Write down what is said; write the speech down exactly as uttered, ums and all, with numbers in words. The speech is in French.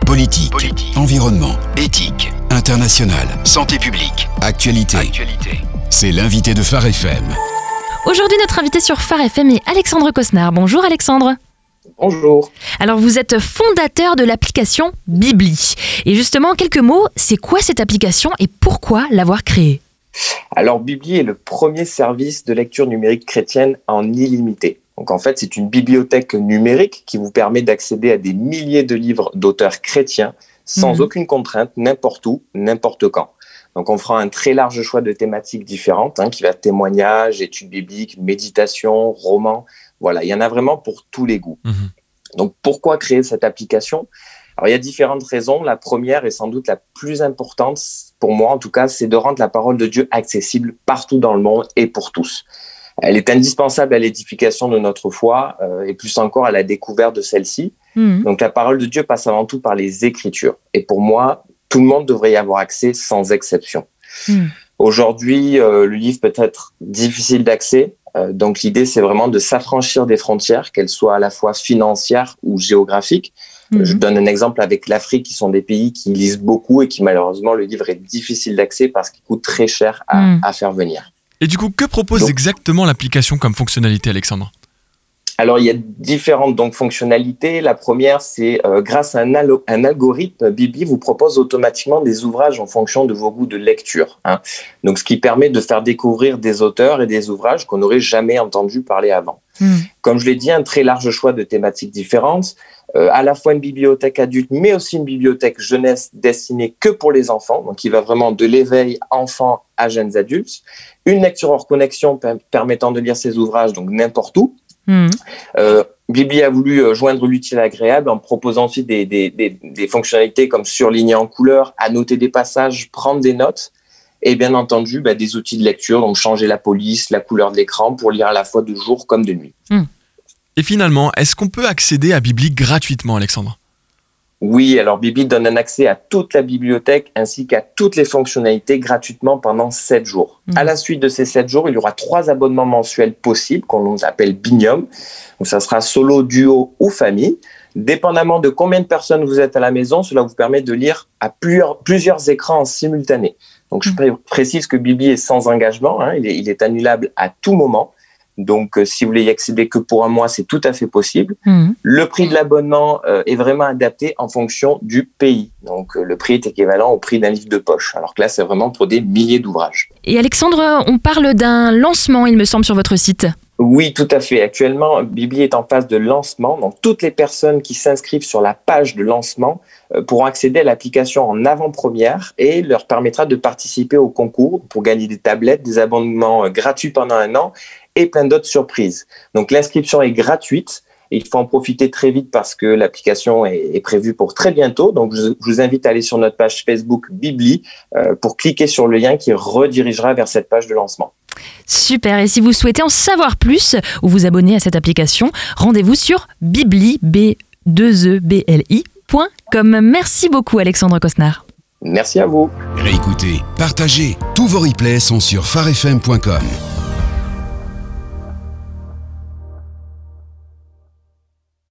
Politique, Politique, environnement, éthique, international, santé publique, actualité. actualité. C'est l'invité de Phare F M. Aujourd'hui, notre invité sur Phare F M est Alexandre Cosnard. Bonjour Alexandre. Bonjour. Alors vous êtes fondateur de l'application Bibli. Et justement, en quelques mots, c'est quoi cette application et pourquoi l'avoir créée ? Alors Bibli est le premier service de lecture numérique chrétienne en illimité. Donc en fait, c'est une bibliothèque numérique qui vous permet d'accéder à des milliers de livres d'auteurs chrétiens sans mmh. aucune contrainte, n'importe où, n'importe quand. Donc on fera un très large choix de thématiques différentes, hein, qui va témoignages, études bibliques, méditation, romans. Voilà, il y en a vraiment pour tous les goûts. Mmh. Donc pourquoi créer cette application ? Alors il y a différentes raisons. La première et sans doute la plus importante, pour moi en tout cas, c'est de rendre la parole de Dieu accessible partout dans le monde et pour tous. Elle est indispensable à l'édification de notre foi euh, et plus encore à la découverte de celle-ci. Mmh. Donc la parole de Dieu passe avant tout par les Écritures. Et pour moi, tout le monde devrait y avoir accès sans exception. Mmh. Aujourd'hui, euh, le livre peut être difficile d'accès. Euh, donc l'idée, c'est vraiment de s'affranchir des frontières, qu'elles soient à la fois financières ou géographiques. Mmh. Je donne un exemple avec l'Afrique, qui sont des pays qui lisent beaucoup et qui malheureusement, le livre est difficile d'accès parce qu'il coûte très cher à, mmh. à faire venir. Et du coup, que propose donc, exactement l'application comme fonctionnalité, Alexandre ? Alors, il y a différentes donc, fonctionnalités. La première, c'est euh, grâce à un, al- un algorithme, Bibli vous propose automatiquement des ouvrages en fonction de vos goûts de lecture. Hein. Donc, ce qui permet de faire découvrir des auteurs et des ouvrages qu'on n'aurait jamais entendu parler avant. Mmh. Comme je l'ai dit, un très large choix de thématiques différentes, euh, à la fois une bibliothèque adulte, mais aussi une bibliothèque jeunesse destinée que pour les enfants, donc qui va vraiment de l'éveil enfant à jeunes adultes, une lecture hors connexion per- permettant de lire ces ouvrages donc n'importe où. Mmh. Euh, Bibli a voulu joindre l'utile à l'agréable en proposant aussi des, des, des, des fonctionnalités comme surligner en couleur, annoter des passages, prendre des notes et bien entendu bah, des outils de lecture, donc changer la police, la couleur de l'écran pour lire à la fois de jour comme de nuit. Mmh. Et finalement, est-ce qu'on peut accéder à Bibli gratuitement, Alexandre ? Oui, alors Bibli donne un accès à toute la bibliothèque ainsi qu'à toutes les fonctionnalités gratuitement pendant sept jours. Mmh. À la suite de ces sept jours, il y aura trois abonnements mensuels possibles qu'on appelle binôme. Donc ça sera solo, duo ou famille. Dépendamment de combien de personnes vous êtes à la maison, cela vous permet de lire à plusieurs, plusieurs écrans en simultané. Donc je pré- précise que Bibli est sans engagement, hein, il est, il est annulable à tout moment. Donc, euh, si vous voulez y accéder que pour un mois, c'est tout à fait possible. Mmh. Le prix de l'abonnement euh, est vraiment adapté en fonction du pays. Donc, euh, le prix est équivalent au prix d'un livre de poche. Alors que là, c'est vraiment pour des milliers d'ouvrages. Et Alexandre, on parle d'un lancement, il me semble, sur votre site. Oui, tout à fait. Actuellement, Bibli est en phase de lancement. Donc, toutes les personnes qui s'inscrivent sur la page de lancement euh, pourront accéder à l'application en avant-première et leur permettra de participer au concours pour gagner des tablettes, des abonnements euh, gratuits pendant un an et plein d'autres surprises. Donc, l'inscription est gratuite. Et il faut en profiter très vite parce que l'application est, est prévue pour très bientôt. Donc, je, je vous invite à aller sur notre page Facebook Bibli euh, pour cliquer sur le lien qui redirigera vers cette page de lancement. Super, et si vous souhaitez en savoir plus ou vous abonner à cette application, rendez-vous sur bibli, b deux e b l i point com. Merci beaucoup Alexandre Cosnard. Merci à vous. Réécoutez, partagez, tous vos replays sont sur phare f m point com.